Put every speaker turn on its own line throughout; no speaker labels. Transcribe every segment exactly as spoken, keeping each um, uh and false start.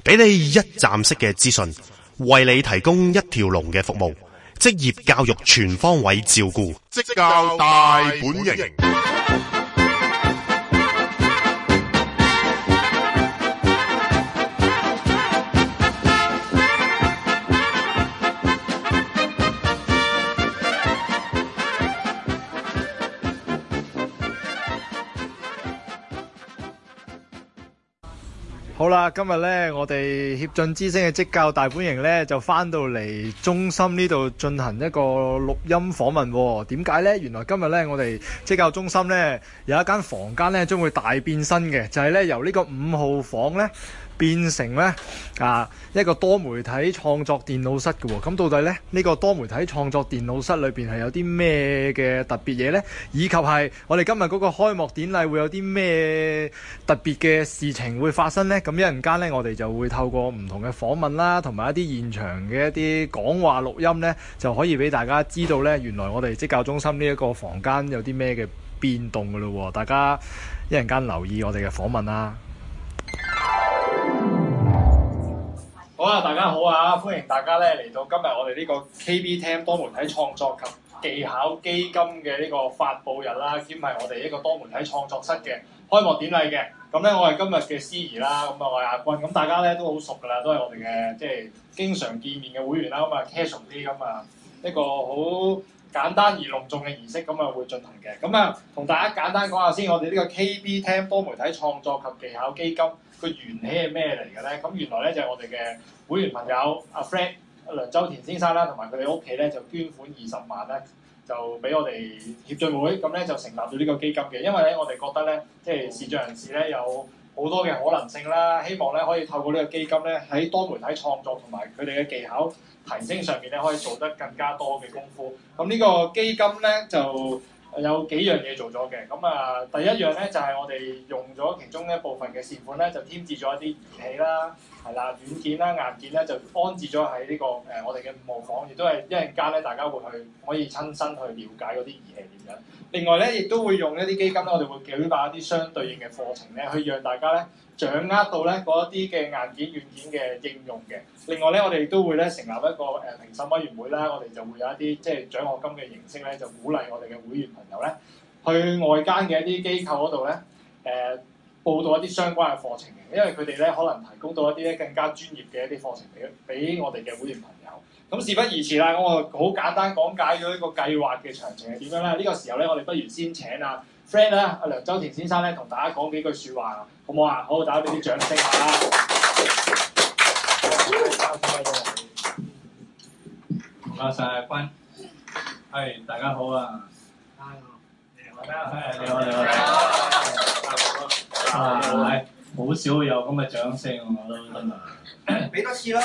俾你一站式嘅資訊，為你提供一條龍嘅服務，職業教育全方位照顧，
職教大本營。
好啦，今日咧我哋協進之聲嘅職教大本營咧就翻到嚟中心呢度進行一個錄音訪問喎。點解呢？原來今日咧我哋職教中心咧有一間房間咧將會大變身嘅，就係咧由呢個五號房咧變成咧啊一個多媒體創作電腦室嘅喎。咁到底咧呢個多媒體創作電腦室裏邊係有啲咩嘅特別嘢呢？以及係我哋今日嗰個開幕典禮會有啲咩特別嘅事情會發生呢？咁一陣間咧我哋就會透過唔同嘅訪問啦，同埋一啲現場嘅一啲講話錄音咧，就可以俾大家知道咧，原來我哋職教中心呢一個房間有啲咩嘅變動㗎咯喎。大家一陣間留意我哋嘅訪問啦。好啊，大家好啊！歡迎大家咧嚟到今日我哋呢個 K B T E M 多媒體創作及技巧基金嘅呢個發佈日啦，兼係我哋一個多媒體創作室嘅開幕典禮嘅。咁咧，我係今日嘅司儀啦，咁啊，我係阿君。咁大家咧都好熟㗎啦，都係我哋嘅即係經常見面嘅會員啦。咁啊 casual 啲咁啊，一個好簡單而隆重嘅儀式咁啊會進行嘅。咁啊，同大家簡單講下先，我哋呢個 K B T E M 多媒體創作及技巧基金個緣起係咩嚟嘅咧？咁原來咧就係我哋嘅會員朋友阿 Fred 梁周田先生啦，同埋佢哋屋企咧就捐款二十萬咧，就俾我哋協進會，咁咧就成立咗呢個基金嘅。因為咧我哋覺得咧，即係視障人士咧有好多嘅可能性啦，希望咧可以透過呢個基金咧喺多媒體創作同埋佢哋嘅技巧提升上面咧可以做得更加多嘅功夫。咁呢個基金咧就有幾樣嘢做咗嘅。咁啊第一樣咧就係、是、我哋用咗其中一部分嘅善款咧，就添置咗一啲儀器啦。係啦，軟件啦、硬件咧就安置咗喺呢個誒、呃、我哋嘅五號房，亦都係一陣間咧大家會去可以親身去了解嗰啲儀器點樣。另外咧，亦都會用一啲基金咧，我哋會舉辦一啲相對應嘅課程咧，去讓大家咧掌握到咧嗰一啲嘅硬件、軟件嘅應用嘅。另外咧，我哋亦都會咧成立一個誒、呃、評審委員會啦，我哋就會有一啲即係獎學金嘅形式咧，就鼓勵我哋嘅會員朋友咧去外間嘅一啲機構嗰度咧誒。呃報到一啲相關嘅課程嘅，因為佢哋咧可能提供到一啲咧更加專業嘅一啲課程俾俾我哋嘅會員朋友。咁事不宜遲啦，咁我好簡單講解咗呢個計劃嘅詳情係點樣咧？呢、這個時候咧，我哋不如先請阿 Fred 啦，阿梁周田先生咧，同大家講幾句説話，好唔好啊？好，大家俾啲掌聲下啦！
唔該曬阿君，係大家好啊！你好，你好，你好。啊，係好少有咁嘅掌聲，我都真係俾多次啦！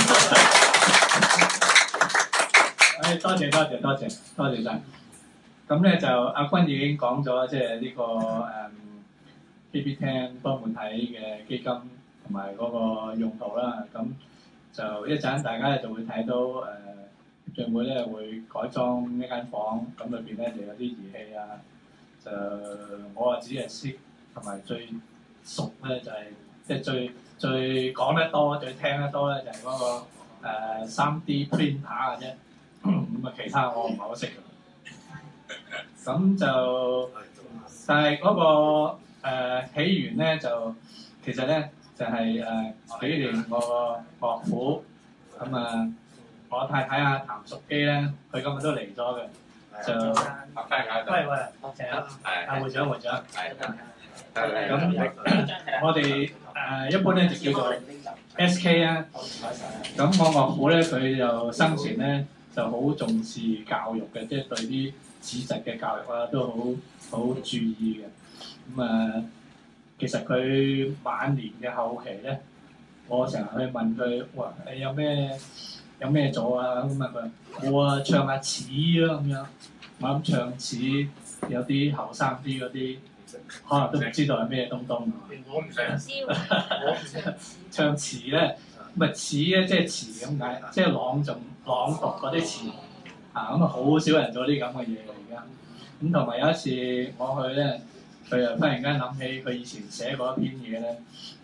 誒，多謝多謝多謝多謝晒。咁咧就阿君已經講咗，即係呢個誒 K B T E M 多媒體嘅基金同埋嗰個用途啦。咁就一陣大家咧就會睇到誒協進會咧會改裝一間房，咁裏邊咧就有啲儀器啊。就我啊只係識。同埋最熟咧就係即係最最講得多、最聽得多咧就係嗰、那個誒三、呃、D printer 嘅啫，咁啊其他我唔係好識嘅。咁就但係嗰、那個誒、呃、起源咧就其實咧就係、是、誒、呃、幾年我個岳父咁啊，我太太啊譚淑基咧，佢今日都嚟咗嘅，就喂喂，多謝啊，阿會長會長。咁我哋誒、呃、一般咧就叫做 S K 啊。咁我岳父咧佢就生前咧就好重視教育嘅，即係對啲子侄嘅教育啊都好好注意嘅。咁啊、呃，其實佢晚年嘅後期咧，我成日去問佢話誒有咩有咩做啊？咁啊佢我啊唱下詞咯咁樣。我諗唱詞有啲後生啲嗰啲。可能都唔知道係咩東東。我唔識。我唔識。唱詞咧，咪詞咧即係詞咁解，即係朗誦朗讀嗰啲詞。啊，咁啊好少人做啲咁嘅嘢而家。咁同埋有一次我去咧，佢又忽然間諗起佢以前寫過一篇嘢咧，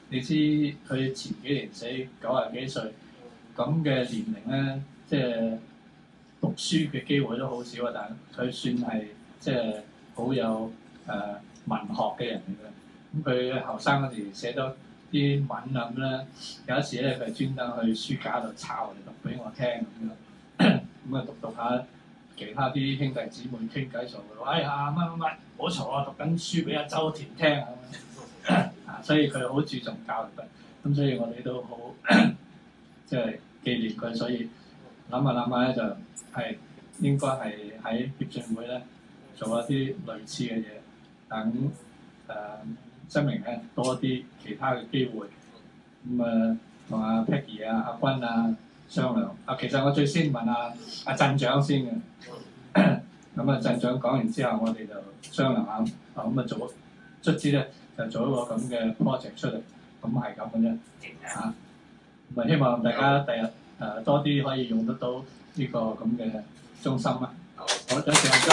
你知佢前幾年死九廿幾歲，咁嘅年齡咧，即係讀書嘅機會都好少啊，但係佢算係即係好有誒、呃、文學嘅人嚟嘅。咁佢後生嗰時寫咗啲文咁咧，有一次咧佢專登去書架度抄嚟讀俾我聽咁樣，咁啊讀讀下其他啲兄弟姊妹傾偈就話：哎呀乜乜乜，唔好嘈啊！讀緊書俾阿周田聽啊！啊，所以佢好注重教育嘅，咁所以我哋都好即係紀念佢，所以諗下諗下咧就係應該係喺協進會咧做一啲類似嘅嘢，等誒真明咧多啲其他嘅機會。咁啊同阿 Peggy 啊、阿君啊商量。啊，其實我最先問阿阿鎮長先嘅，咁啊鎮長講完之後，我哋就商量下，啊咁啊做卒之咧。就做一個咁嘅 project 出嚟，咁係咁嘅啫嚇。咁啊希望大家第日誒多啲可以用得到呢個咁嘅中心啦。好，多謝阿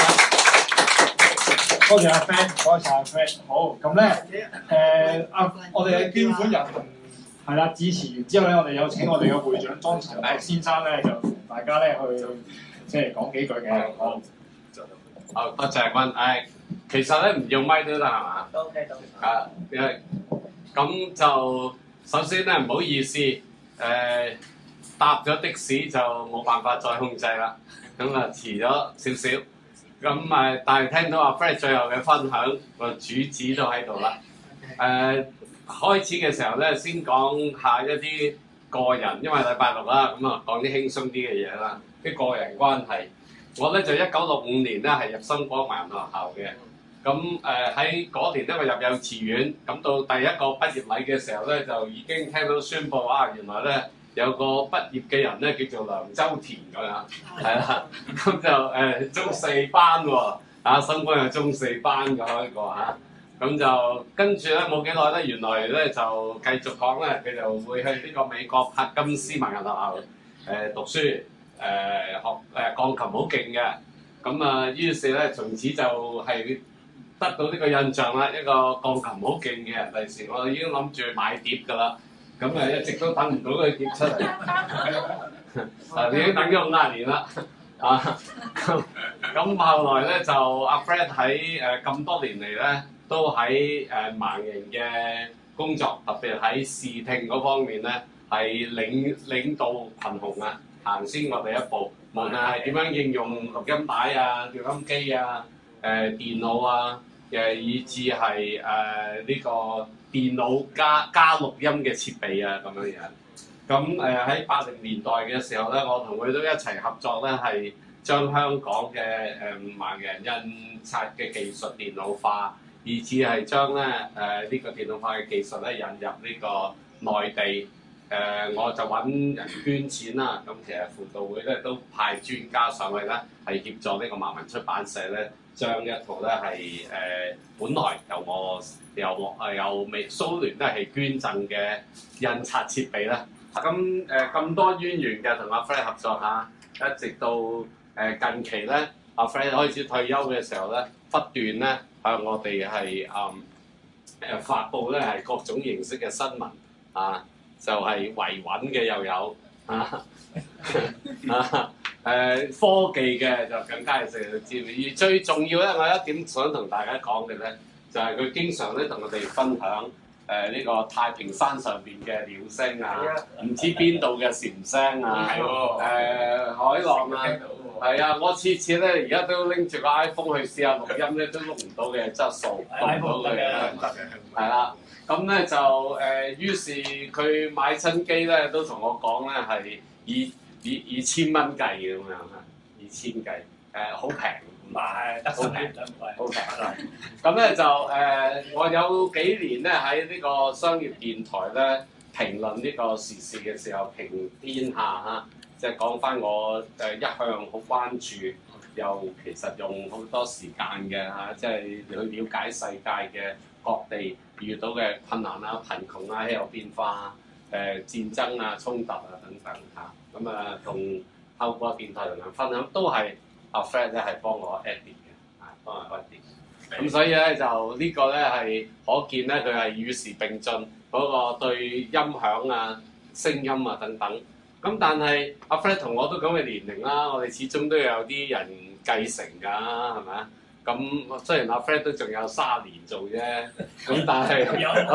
Fred，多謝阿 Fred，多謝阿 Fred。好，咁咧誒阿我哋嘅捐款人係啦，支持完之後咧，我哋有請我哋嘅會長莊陳國先生咧，就同大家咧去即係講幾句嘅。好，
好，多謝阿君。誒，其實咧唔用咪都得係嘛？
都 OK 都。
啊，因為咁就首先咧唔好意思，誒、呃、搭咗的士就冇辦法再控制啦，咁啊遲咗少少，咁誒但係聽到阿 Fred 最後嘅分享，個主旨都喺度啦。誒、呃、開始嘅時候咧，先講下一啲個人，因為禮拜六啦，咁啊講啲輕鬆啲嘅嘢啦，啲個人關係。我咧就一九六五年咧係入新光華人學校嘅。咁誒喺嗰年咧，我入幼稚園，咁到第一個畢業禮嘅時候咧，就已經聽到宣佈啊，原來咧有個畢業嘅人咧叫做梁周田咁樣，係啦，咁就誒、呃、中四班喎，啊新光有中四班嘅開過嚇，咁就跟住咧冇幾耐咧，原來咧就繼續講咧，佢就會去呢個美國柏金斯文人學校誒、呃、讀書，誒、呃、學誒、呃、鋼琴好勁嘅，咁啊於是咧從此就係、是。得到呢個印象啦，一個鋼琴好勁嘅人，第時我已經諗住買碟㗎啦，咁誒一直都等唔到佢碟出嚟，啊已經等咗五廿年啦，啊咁咁後來咧就阿 Fred 喺誒咁多年嚟咧，都喺誒盲人嘅工作，特別喺視聽嗰方面咧，係領領導群雄啊，行先我哋一步，無論係點樣應用錄音帶啊、調音機啊。誒、呃、電腦啊，誒以至係誒呢個電腦加加錄音嘅設備啊咁樣樣。咁誒喺八零年代嘅時候咧，我同佢都一齊合作咧，係將香港嘅誒盲人印刷嘅技術電腦化，以至係將咧誒呢、呃這個電腦化嘅技術咧引入呢個內地。誒、呃、我就揾人捐錢啦。咁其實輔導會咧都派專家上去咧，係協助呢個盲文出版社咧。將一套咧係誒，本來由我由誒由美蘇聯咧係捐贈嘅印刷設備咧，咁誒咁多淵源嘅同阿 Fred 合作下，一直到誒、呃、近期咧，阿 Fred 開始退休嘅時候咧，不斷咧向我哋係誒誒發布咧係各種形式嘅新聞啊，就係、是、維穩嘅又有啊啊。誒、呃、科技嘅就更加係成日知，而最重要咧，我有一點想同大家講嘅咧，就係、是、佢經常咧同我哋分享誒呢、呃這個太平山上邊嘅鳥聲啊，唔知邊度嘅蟬聲啊，誒、呃、海浪啊，係啊，我次次咧而家都拎住個 iPhone 去試下錄音咧，都錄唔到嘅質素，錄唔到嘅，係啦，咁咧就誒、呃，於是佢買新機咧都同我講咧係以。以以千蚊計咁樣啊，以千計，誒好平，唔係得好平，好平啊！咁咧就誒、呃，我有幾年咧喺呢個商業電台咧評論呢個時事嘅時候，評天下嚇，即係講翻我誒一向好關注，又其實用好多時間嘅嚇，即係去了解世界嘅各地遇到嘅困難啊、貧窮啊、氣候變化啊、誒、呃、戰爭啊、衝突啊等等嚇。咁啊，同透過電台同人分享，都係阿 Fred 咧係幫我 edit 嘅，啊幫我 edit。咁所以咧就呢個咧係可見咧佢係與時並進，佢嗰個對音響啊、聲音啊等等。咁但係阿 Fred 同我都咁嘅年齡啦，我哋始終都有啲人繼承㗎，係咪啊？咁雖然阿 Fred 都仲有卅年做啫，咁但係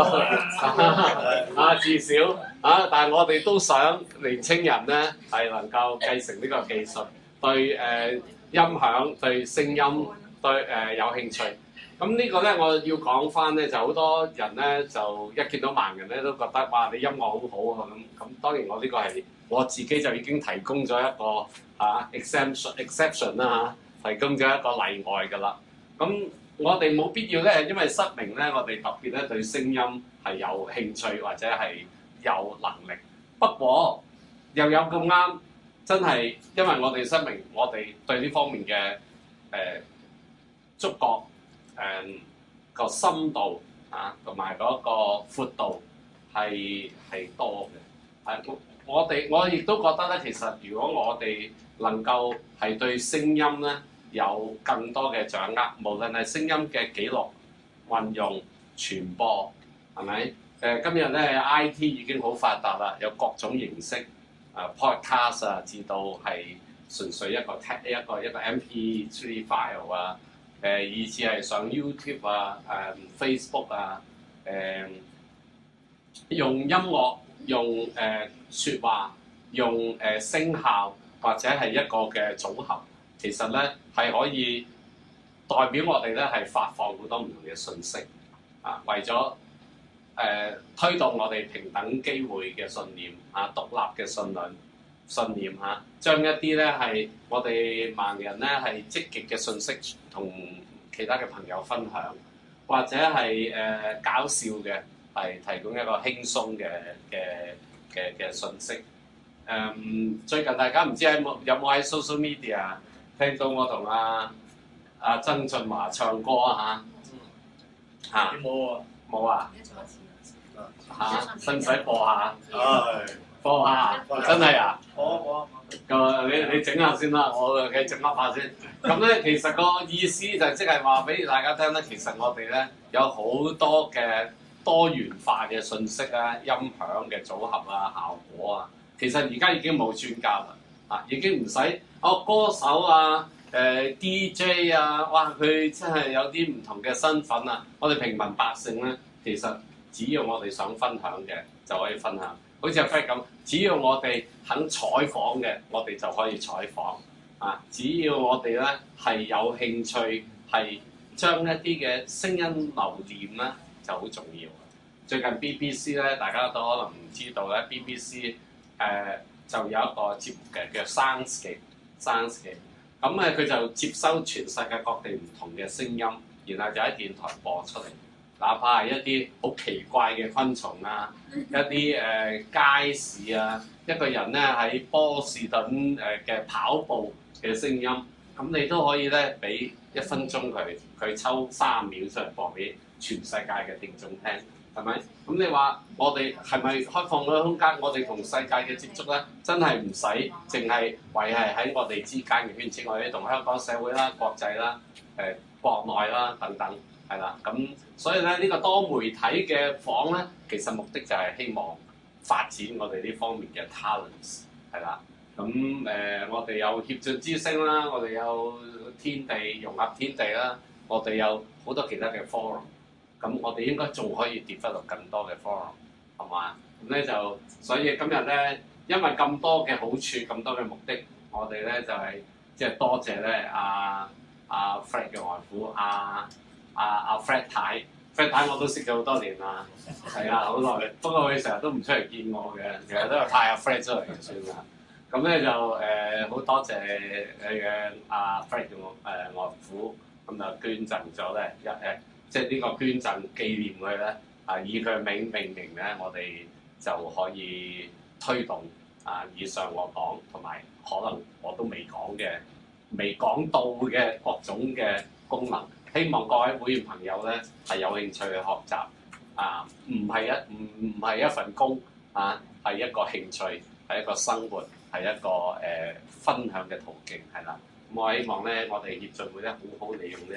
啊至少啊，但係我哋都想年青人咧係能夠繼承呢個技術，對誒、呃、音響、對聲音、對誒、呃、有興趣。咁呢個咧我要講翻咧，就好多人咧就一見到盲人咧都覺得哇你音樂好好啊咁。咁當然我呢個係我自己就已經提供咗一個啊 exception exception 啦嚇，提供咗一個例外㗎啦。咁我哋冇必要咧，因為失明咧，我哋特別咧對聲音係有興趣或者係有能力。不過又有咁啱，真係因為我哋失明，我哋對呢方面嘅誒、呃、觸覺誒個、呃、深度啊，同埋嗰個闊度係係多嘅。係、啊、我哋我亦都覺得咧，其實如果我哋能夠係對聲音咧有更多嘅掌握，無論係聲音嘅記錄、運用、傳播，係咪？誒、呃、今日咧 I T 已經好發達啦，有各種形式，誒、呃、podcast 啊，至到係純粹一個 t 一個一個 M P three file 啊，誒、呃、以至係上 YouTube 啊、誒、呃、Facebook 啊，誒、呃、用音樂、用誒説、呃、話、用誒、呃、聲效或者係一個嘅組合。其實咧係可以代表我哋咧係發放好多唔同嘅信息啊，為咗誒、呃、推動我哋平等機會嘅信念啊、獨立嘅信念信念嚇、啊，將一啲咧係我哋盲人咧係積極嘅信息同其他嘅朋友分享，或者係誒、呃、搞笑嘅係提供一個輕鬆嘅嘅嘅嘅信息。誒、嗯、最近大家唔知喺冇有冇喺 social media聽到我同阿阿曾俊華唱歌啊嚇嚇
冇喎，
冇啊嚇，使唔使播下？
唉，
播下真係啊！
好啊好啊。
個你你整下先啦，我嘅整噏下先。咁咧其實個意思就即係話俾大家聽咧，其實我哋咧有好多嘅多元化嘅信息啊、音響嘅組合啊、效果啊，其實而家已經冇專家啦。啊！已經唔使哦，歌手啊、誒、呃、D J 啊，哇！佢真係有啲唔同嘅身份啊。我哋平民百姓咧，其實只要我哋想分享嘅就可以分享。好似阿 Fred 咁，只要我哋肯採訪嘅，我哋就可以採訪。啊！只要我哋咧係有興趣，係將一啲嘅聲音留念咧就好重要。最近 B B C 咧，大家都可能唔知道咧 ，B B C 誒、呃。就有一個節目嘅叫 Soundscape，Soundscape，咁咧佢就接收全世界各地唔同嘅聲音，然後就喺電台播出嚟。哪怕係一啲好奇怪嘅昆蟲啊，一啲誒、呃、街市啊，一個人咧喺波士頓誒嘅跑步嘅聲音，咁你都可以咧俾一分鐘佢，佢抽三秒出嚟播俾全世界嘅聽眾聽。係咪？咁你話我哋係咪開放嗰個空間？我哋同世界嘅接觸咧，真係唔使淨係維係喺我哋之間嘅圈子，我哋同香港社會啦、國際啦、誒、呃、國內啦等等，係啦。咁所以咧，呢、呢個多媒體嘅房咧，其實目的就係希望發展我哋呢方面嘅 talents， 係啦。咁誒、呃，我哋有協進之聲啦，我哋有天地融合天地啦，我哋有好多其他嘅 forum。咁我哋應該仲可以 develop 更多嘅 forum， 係嘛？咁咧就所以今日咧，因為咁多嘅好處，咁多嘅目的，我哋咧就係即係多謝咧阿阿 Fred 嘅外父阿阿阿 Fred 太 ，Fred 太我都識咗好多年啦，係啊好耐，不過佢成日都唔出嚟見我嘅，成日都係派阿 Fred 出嚟嘅算啦。咁咧就誒好、呃、多謝誒嘅阿 Fred 嘅誒外父，咁就捐贈咗咧一誒。即係呢個捐贈紀念佢咧，啊以佢名命名咧，我哋就可以推動啊以上我講同埋可能我都未講嘅、未講到嘅各種嘅功能，希望各位會員朋友咧係有興趣去學習，啊唔係一唔唔係一份工啊，係一個興趣，係一個生活，係一個誒、呃、分享嘅途徑，係啦。咁我希望咧，我哋協進會咧好好利用咧。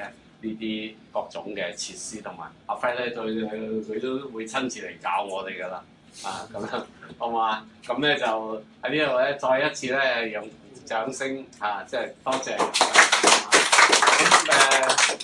啲各種嘅設施，同埋阿 Fred 咧對佢都會親自嚟教我哋噶啦，啊咁樣好嘛？咁咧就喺呢度咧再一次咧用掌聲啊，即係多謝。咁誒。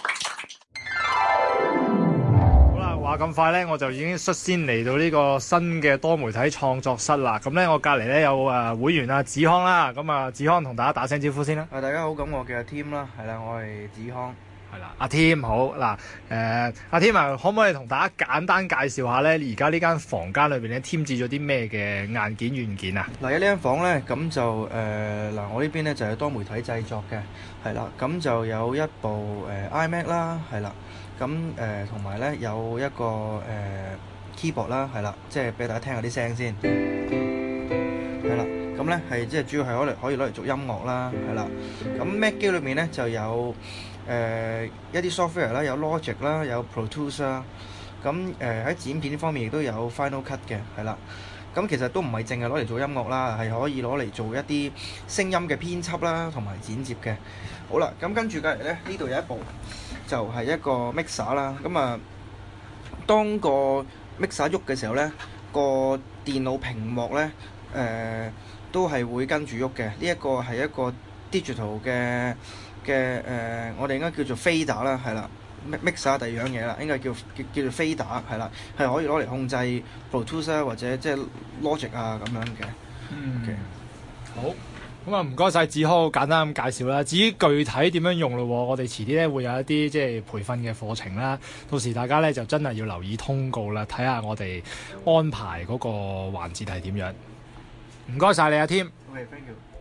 話咁快咧，我就已經率先嚟到呢個新嘅多媒體創作室啦。咁咧，我隔離咧有誒會員啊子康啦。咁啊，子康同大家打聲招呼先啦。
啊，大家好，咁我叫阿 Tim 啦，係啦，我係子康。
係啦，阿 Tim 好嗱，誒阿 Tim 啊，可唔可以同大家簡單介紹下咧？而家呢間房間裏邊咧添置咗啲咩嘅硬件軟件啊？
嗱，喺呢間房咧，咁就誒嗱、呃，我呢邊咧就係多媒體製作嘅，係啦，咁就有一部誒、呃、iMac 啦，係啦。咁誒同埋咧有一個誒、呃、keyboard 啦，係啦，即係俾大家聽下啲聲先，係啦。咁咧係即係主要係攞嚟可以攞嚟做音樂啦，係啦。咁 Mac 機裏面咧就有誒、呃、一啲 software 啦，有 Logic 啦，有 Pro Tools 啦。咁誒喺剪片方面亦都有 Final Cut 嘅，係啦。咁其實都唔係淨係攞嚟做音樂啦，係可以攞嚟做一啲聲音嘅編輯啦，同埋剪接嘅。好啦，咁跟住隔離咧，呢度有一部就係一個 mixer 啦。咁啊，當個 mixer 喐嘅時候咧，個電腦屏幕咧誒、呃、都係會跟住喐嘅。呢一個係一個 digital 嘅嘅誒，我哋應該叫做 fader 啦，係啦。mixer 第二樣嘢啦，應該叫叫叫做 fader 係啦，係可以攞嚟控制 Pro Tools 啊，或者即係 Logic 啊咁樣嘅。
嗯
OK，
好。咁啊，唔該晒子康，簡單咁介紹啦。至於具體點樣用咯，我哋遲啲咧會有一啲即係培訓嘅課程啦。到時大家咧就真係要留意通告啦，睇下我哋安排嗰個環節係點樣。唔該晒你啊，Tim。
OK，thank you。